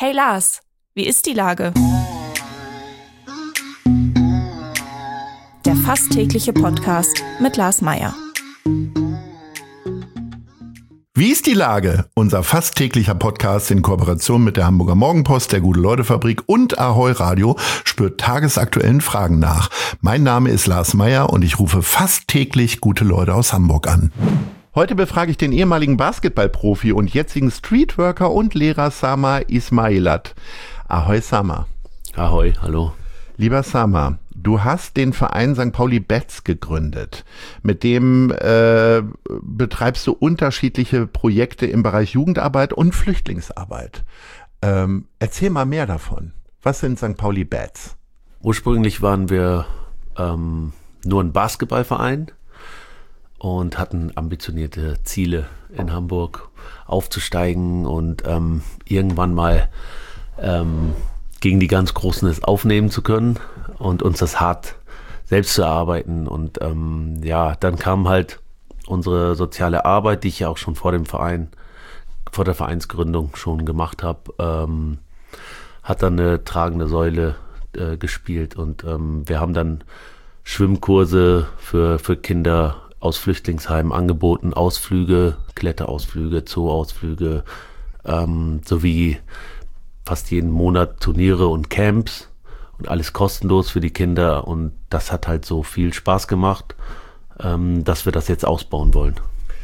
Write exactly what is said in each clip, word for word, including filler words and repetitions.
Hey Lars, wie ist die Lage? Der fast tägliche Podcast mit Lars Meyer. Wie ist die Lage? Unser fast täglicher Podcast in Kooperation mit der Hamburger Morgenpost, der Gute-Leute-Fabrik und Ahoi Radio spürt tagesaktuellen Fragen nach. Mein Name ist Lars Meyer und ich rufe fast täglich gute Leute aus Hamburg an. Heute befrage ich den ehemaligen Basketballprofi und jetzigen Streetworker und Lehrer Sama Ismailat. Ahoi Sama. Ahoi, hallo. Lieber Sama, du hast den Verein Sankt Pauli Bats gegründet. Mit dem äh, betreibst du unterschiedliche Projekte im Bereich Jugendarbeit und Flüchtlingsarbeit. Ähm, erzähl mal mehr davon. Was sind Sankt Pauli Bats? Ursprünglich waren wir ähm, nur ein Basketballverein und hatten ambitionierte Ziele in Hamburg aufzusteigen und ähm, irgendwann mal ähm, gegen die ganz Großen es aufnehmen zu können und uns das hart selbst zu erarbeiten. Und ähm, ja, dann kam halt unsere soziale Arbeit, die ich ja auch schon vor dem Verein, vor der Vereinsgründung schon gemacht habe, ähm, hat dann eine tragende Säule äh, gespielt. Und ähm, wir haben dann Schwimmkurse für, für Kinder aus Flüchtlingsheimen angeboten, Ausflüge, Kletterausflüge, Zooausflüge, ähm, sowie fast jeden Monat Turniere und Camps und alles kostenlos für die Kinder. Und das hat halt so viel Spaß gemacht, ähm, dass wir das jetzt ausbauen wollen.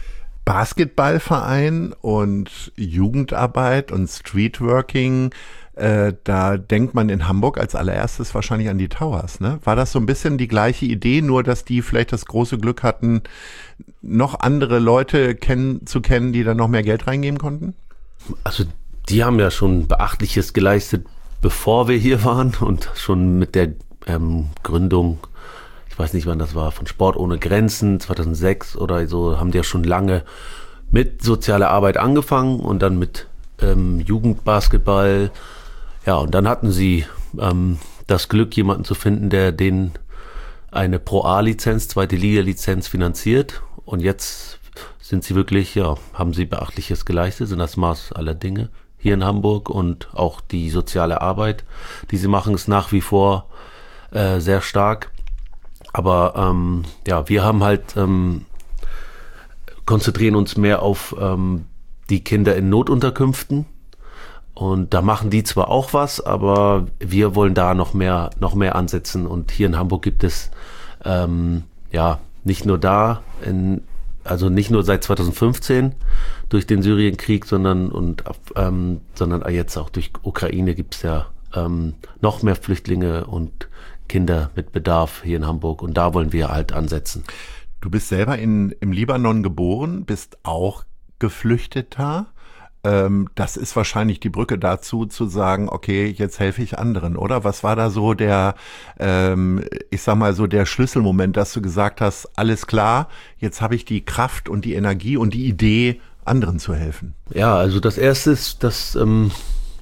Basketballverein und Jugendarbeit und Streetworking, äh, da denkt man in Hamburg als allererstes wahrscheinlich an die Towers, ne? War das so ein bisschen die gleiche Idee, nur dass die vielleicht das große Glück hatten, noch andere Leute kennen, zu kennen, die da noch mehr Geld reingeben konnten? Also die haben ja schon Beachtliches geleistet, bevor wir hier waren und schon mit der ähm, Gründung, ich weiß nicht wann das war, von Sport ohne Grenzen, zweitausendsechs oder so, haben die ja schon lange mit sozialer Arbeit angefangen und dann mit ähm, Jugendbasketball. Ja, und dann hatten sie ähm, das Glück, jemanden zu finden, der denen eine Pro-A-Lizenz, zweite Liga-Lizenz finanziert. Und jetzt sind sie wirklich, ja, haben sie Beachtliches geleistet, sind das Maß aller Dinge hier in Hamburg, und auch die soziale Arbeit, die sie machen, ist nach wie vor äh, sehr stark. Aber ähm, ja, wir haben halt ähm, konzentrieren uns mehr auf ähm, die Kinder in Notunterkünften, und da machen die zwar auch was, aber wir wollen da noch mehr noch mehr ansetzen. Und hier in Hamburg gibt es ähm, ja nicht nur da in Also nicht nur seit zweitausendfünfzehn durch den Syrienkrieg, sondern und ähm, sondern jetzt auch durch Ukraine gibt es ja ähm, noch mehr Flüchtlinge und Kinder mit Bedarf hier in Hamburg, und da wollen wir halt ansetzen. Du bist selber in, im Libanon geboren, bist auch Geflüchteter. Ähm, das ist wahrscheinlich die Brücke dazu, zu sagen, okay, jetzt helfe ich anderen, oder? Was war da so der, ähm, ich sag mal so der Schlüsselmoment, dass du gesagt hast, alles klar, jetzt habe ich die Kraft und die Energie und die Idee, anderen zu helfen? Ja, also das Erste ist, dass ähm,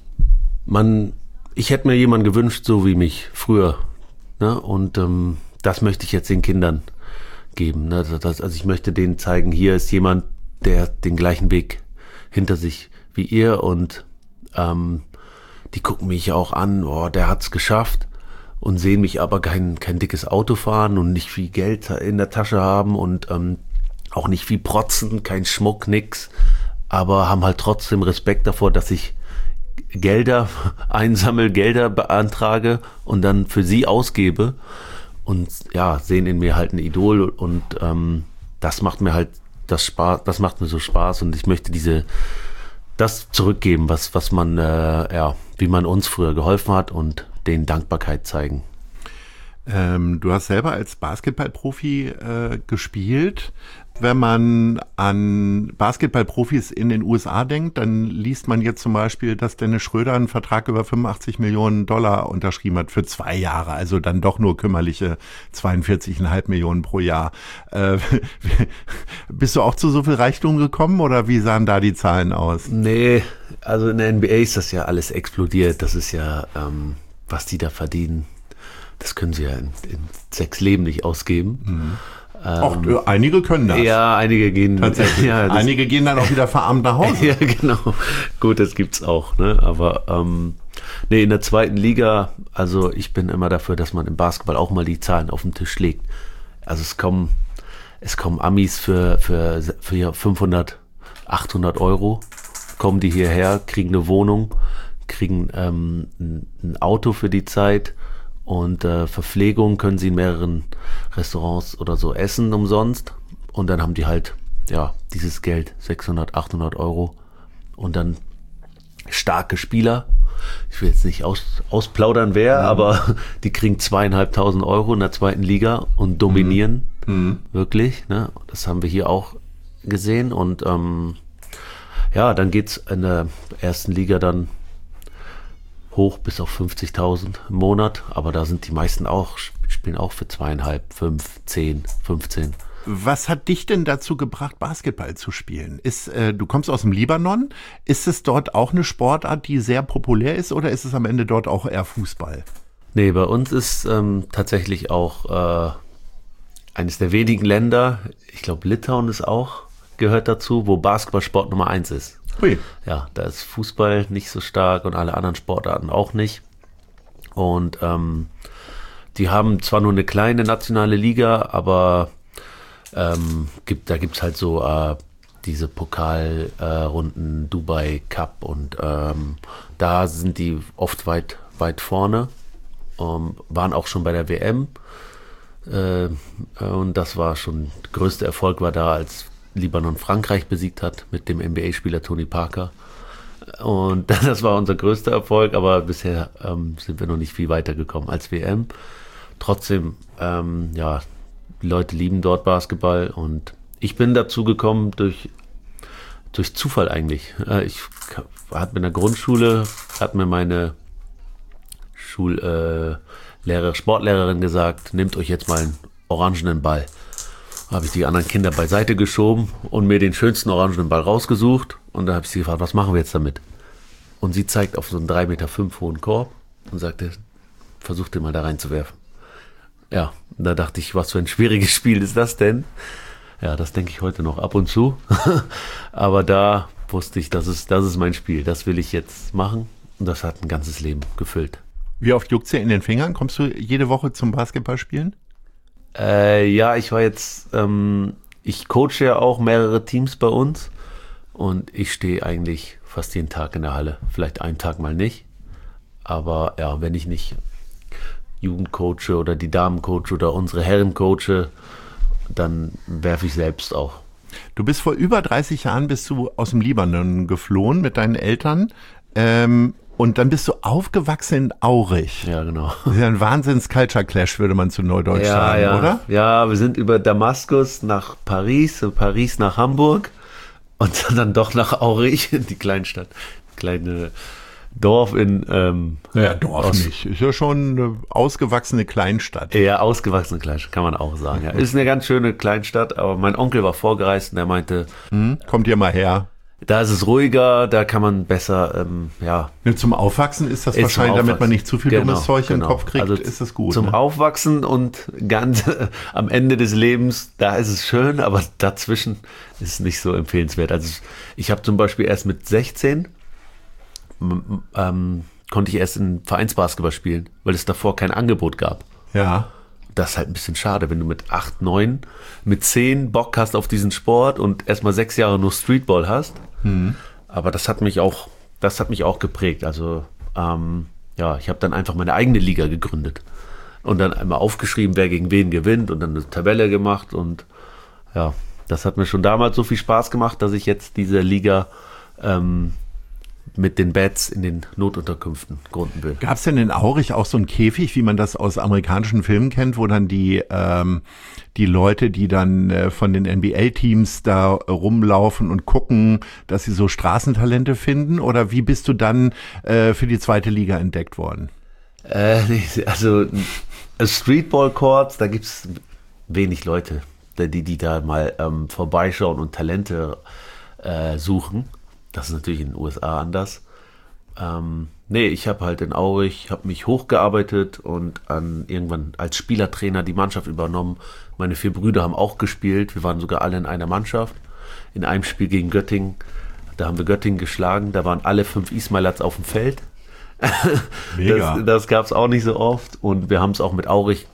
man, ich hätte mir jemanden gewünscht, so wie mich früher, ne? Und ähm, das möchte ich jetzt den Kindern geben, ne? Das, also ich möchte denen zeigen, hier ist jemand, der den gleichen Weg hinter sich wie ihr, und ähm, die gucken mich auch an, oh, der hat's geschafft, und sehen mich aber kein kein dickes Auto fahren und nicht viel Geld in der Tasche haben und ähm, auch nicht viel protzen, kein Schmuck, nix, aber haben halt trotzdem Respekt davor, dass ich Gelder einsammle, Gelder beantrage und dann für sie ausgebe, und ja, sehen in mir halt ein Idol, und ähm, das macht mir halt das Spaß, das macht mir so Spaß, und ich möchte diese das zurückgeben, was was man äh, ja, wie man uns früher geholfen hat, und denen Dankbarkeit zeigen. Ähm, du hast selber als Basketballprofi äh, gespielt. Wenn man an Basketballprofis in den U S A denkt, dann liest man jetzt zum Beispiel, dass Dennis Schröder einen Vertrag über fünfundachtzig Millionen Dollar unterschrieben hat für zwei Jahre, also dann doch nur kümmerliche zweiundvierzig Komma fünf Millionen pro Jahr. Äh, bist du auch zu so viel Reichtum gekommen, oder wie sahen da die Zahlen aus? Nee, also in der N B A ist das ja alles explodiert. Das ist ja, ähm, was die da verdienen, das können sie ja in, in sechs Leben nicht ausgeben. Mhm. Auch äh, einige können das. Ja, einige gehen. Tatsächlich. Ja, das, einige gehen dann auch wieder verarmt nach Hause. Ja, genau. Gut, das gibt's auch. Ne? Aber ähm, nee, in der zweiten Liga, also ich bin immer dafür, dass man im Basketball auch mal die Zahlen auf den Tisch legt. Also es kommen, es kommen Amis für, für, für fünfhundert, achthundert Euro, kommen die hierher, kriegen eine Wohnung, kriegen ähm, ein, ein Auto für die Zeit. Und äh, Verpflegung können sie in mehreren Restaurants oder so essen umsonst. Und dann haben die halt, ja, dieses Geld, sechshundert, achthundert Euro. Und dann starke Spieler. Ich will jetzt nicht aus, ausplaudern, wer, mhm. aber die kriegen zweieinhalbtausend Euro in der zweiten Liga und dominieren. Mhm. Wirklich. Ne? Das haben wir hier auch gesehen. Und ähm, ja, dann geht's in der ersten Liga dann hoch bis auf fünfzigtausend im Monat, aber da sind die meisten auch, spielen auch für zweieinhalb, fünf, zehn, fünfzehn. Was hat dich denn dazu gebracht, Basketball zu spielen? Ist, äh, du kommst aus dem Libanon, ist es dort auch eine Sportart, die sehr populär ist oder ist es am Ende dort auch eher Fußball? Nee, bei uns ist ähm, tatsächlich auch äh, eines der wenigen Länder, ich glaube Litauen ist auch, gehört dazu, wo Basketballsport Nummer eins ist. Ui. Ja, da ist Fußball nicht so stark und alle anderen Sportarten auch nicht. Und ähm, die haben zwar nur eine kleine nationale Liga, aber ähm, gibt, da gibt es halt so äh, diese Pokalrunden, äh, Dubai Cup und ähm, da sind die oft weit, weit vorne, ähm, waren auch schon bei der W M äh, und das war schon, der größte Erfolg war da, als Libanon Frankreich besiegt hat mit dem N B A-Spieler Tony Parker. Und das war unser größter Erfolg, aber bisher ähm, sind wir noch nicht viel weiter gekommen als W M. Trotzdem, ähm, ja, die Leute lieben dort Basketball und ich bin dazu gekommen durch, durch Zufall eigentlich. Ich hatte in der Grundschule, hat mir meine Schullehrer, äh, Sportlehrerin gesagt, nehmt euch jetzt mal einen orangenen Ball. Habe ich die anderen Kinder beiseite geschoben und mir den schönsten orangenen Ball rausgesucht. Und da habe ich sie gefragt, was machen wir jetzt damit? Und sie zeigt auf so einen drei Meter fünf hohen Korb und sagte, versuch den mal da reinzuwerfen. Ja, da dachte ich, was für ein schwieriges Spiel ist das denn? Ja, das denke ich heute noch ab und zu. Aber da wusste ich, das ist, das ist mein Spiel. Das will ich jetzt machen. Und das hat ein ganzes Leben gefüllt. Wie oft juckt's dir in den Fingern? Kommst du jede Woche zum Basketballspielen? Äh, ja, ich war jetzt, ähm, ich coache ja auch mehrere Teams bei uns und ich stehe eigentlich fast jeden Tag in der Halle. Vielleicht einen Tag mal nicht, aber ja, wenn ich nicht Jugend coache oder die Damen coache oder unsere Herren coache, dann werfe ich selbst auch. Du bist vor über dreißig Jahren bist du aus dem Libanon geflohen mit deinen Eltern. Ähm, Und dann bist du aufgewachsen in Aurich. Ja, genau. Das ist ja ein Wahnsinns-Culture-Clash, würde man zu Neudeutsch ja, sagen, ja. oder? Ja, wir sind über Damaskus nach Paris, Paris nach Hamburg und dann doch nach Aurich, die Kleinstadt, kleine Dorf in... Ähm, naja, Dorf nicht. Ist ja schon eine ausgewachsene Kleinstadt. Ja, ausgewachsene Kleinstadt, kann man auch sagen. Ja. Ist eine ganz schöne Kleinstadt, aber mein Onkel war vorgereist und der meinte... Hm, kommt ihr mal her. Da ist es ruhiger, da kann man besser, ähm, ja. Zum Aufwachsen ist das ist wahrscheinlich, damit man nicht zu viel genau, dummes Zeug genau. im Kopf kriegt, also ist das gut. Zum ne? Aufwachsen und ganz äh, am Ende des Lebens, da ist es schön, aber dazwischen ist es nicht so empfehlenswert. Also ich habe zum Beispiel erst mit sechzehn ähm, konnte ich erst in Vereinsbasketball spielen, weil es davor kein Angebot gab. Ja. Das ist halt ein bisschen schade, wenn du mit acht, neun, mit zehn Bock hast auf diesen Sport und erstmal sechs Jahre nur Streetball hast. Mhm. Aber das hat mich auch, das hat mich auch geprägt. Also ähm, ja, ich habe dann einfach meine eigene Liga gegründet und dann einmal aufgeschrieben, wer gegen wen gewinnt und dann eine Tabelle gemacht und ja, das hat mir schon damals so viel Spaß gemacht, dass ich jetzt diese Liga ähm, mit den Beds in den Notunterkünften gründen will. Gab es denn in Aurich auch so einen Käfig, wie man das aus amerikanischen Filmen kennt, wo dann die ähm, die Leute, die dann äh, von den N B A-Teams da rumlaufen und gucken, dass sie so Straßentalente finden? Oder wie bist du dann äh, für die zweite Liga entdeckt worden? Äh, also Streetball-Courts, da gibt's wenig Leute, die, die da mal ähm, vorbeischauen und Talente äh, suchen. Das ist natürlich in den U S A anders. Ähm, nee, ich habe halt in Aurich, habe mich hochgearbeitet und an irgendwann als Spielertrainer die Mannschaft übernommen. Meine vier Brüder haben auch gespielt. Wir waren sogar alle in einer Mannschaft. In einem Spiel gegen Göttingen, da haben wir Göttingen geschlagen. Da waren alle fünf Ismailats auf dem Feld. Mega. Das, das gab es auch nicht so oft. Und wir haben es auch mit Aurich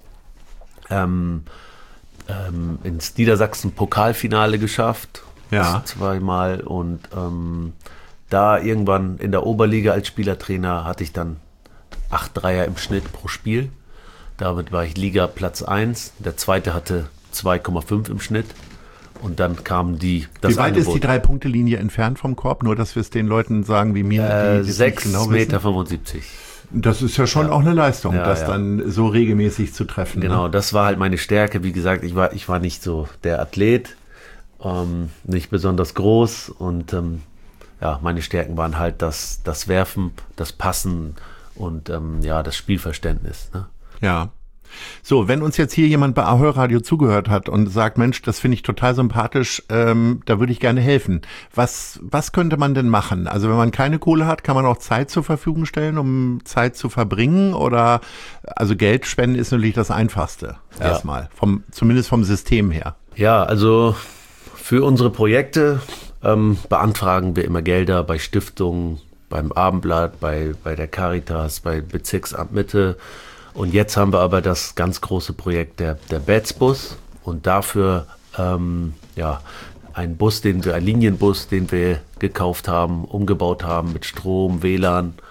ähm, ähm, ins Niedersachsen-Pokalfinale geschafft. Ja. Zweimal. Und ähm, da irgendwann in der Oberliga als Spielertrainer hatte ich dann acht Dreier im Schnitt pro Spiel. Damit war ich Liga Platz eins. Der zweite hatte zwei Komma fünf im Schnitt. Und dann kamen die. Das wie weit Angebot. ist die Drei-Punkte-Linie entfernt vom Korb? Nur, dass wir es den Leuten sagen, wie mir. Äh, die, die sechs genau Meter fünfundsiebzig. Das ist ja schon ja. auch eine Leistung, ja, das ja. dann so regelmäßig zu treffen. Genau, ne? Das war halt meine Stärke. Wie gesagt, ich war, ich war nicht so der Athlet, ähm, nicht besonders groß und ähm, ja, meine Stärken waren halt das, das Werfen, das Passen und ähm, ja, das Spielverständnis. Ne? Ja. So, wenn uns jetzt hier jemand bei Ahoi Radio zugehört hat und sagt, Mensch, das finde ich total sympathisch, ähm, da würde ich gerne helfen. Was, was könnte man denn machen? Also wenn man keine Kohle hat, kann man auch Zeit zur Verfügung stellen, um Zeit zu verbringen? Oder, also Geld spenden ist natürlich das Einfachste, Ja. erstmal, vom, zumindest vom System her. Ja, also für unsere Projekte ähm, beantragen wir immer Gelder bei Stiftungen, beim Abendblatt, bei, bei der Caritas, bei Bezirksamt Mitte. Und jetzt haben wir aber das ganz große Projekt der, der Betz-Bus und dafür ähm, ja, einen Bus, den wir, einen Linienbus, den wir gekauft haben, umgebaut haben mit Strom, W L A N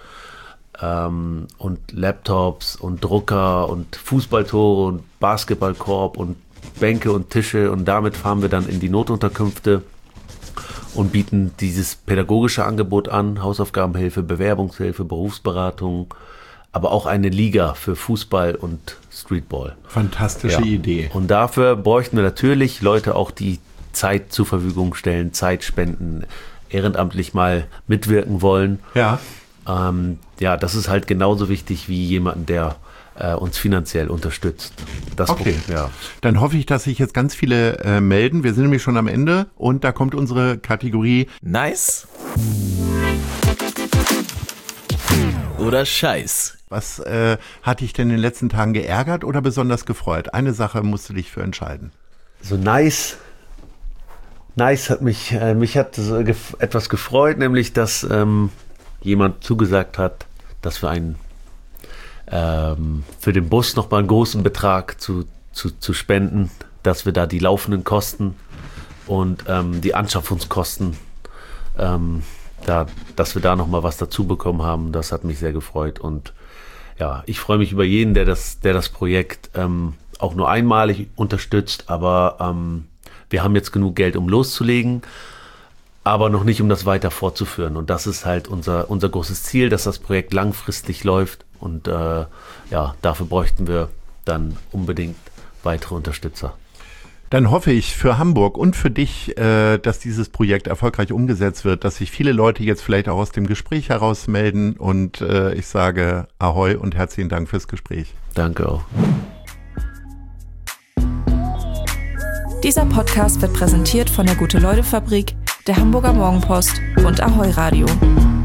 ähm, und Laptops und Drucker und Fußballtore und Basketballkorb und Bänke und Tische und damit fahren wir dann in die Notunterkünfte und bieten dieses pädagogische Angebot an, Hausaufgabenhilfe, Bewerbungshilfe, Berufsberatung, aber auch eine Liga für Fußball und Streetball. Fantastische Ja. Idee. Und dafür bräuchten wir natürlich Leute auch, die Zeit zur Verfügung stellen, Zeit spenden, ehrenamtlich mal mitwirken wollen. Ja. Ähm, ja, das ist halt genauso wichtig wie jemanden, der äh, uns finanziell unterstützt. Das Okay, ja. Dann hoffe ich, dass sich jetzt ganz viele äh, melden. Wir sind nämlich schon am Ende und da kommt unsere Kategorie Nice oder Scheiß. Was äh, hat dich denn in den letzten Tagen geärgert oder besonders gefreut? Eine Sache musst du dich für entscheiden. So nice. Nice hat mich, äh, mich hat so gef- etwas gefreut, nämlich, dass ähm, jemand zugesagt hat, dass wir einen ähm, für den Bus nochmal einen großen Betrag zu, zu, zu spenden, dass wir da die laufenden Kosten und ähm, die Anschaffungskosten, ähm, da, dass wir da nochmal was dazu bekommen haben. Das hat mich sehr gefreut und ja, ich freue mich über jeden, der das, der das Projekt ähm, auch nur einmalig unterstützt, aber ähm, wir haben jetzt genug Geld, um loszulegen, aber noch nicht, um das weiter fortzuführen. Und das ist halt unser, unser großes Ziel, dass das Projekt langfristig läuft und äh, ja, dafür bräuchten wir dann unbedingt weitere Unterstützer. Dann hoffe ich für Hamburg und für dich, äh, dass dieses Projekt erfolgreich umgesetzt wird, dass sich viele Leute jetzt vielleicht auch aus dem Gespräch heraus melden und äh, ich sage Ahoi und herzlichen Dank fürs Gespräch. Danke auch. Dieser Podcast wird präsentiert von der Gute-Leute-Fabrik, der Hamburger Morgenpost und Ahoi Radio.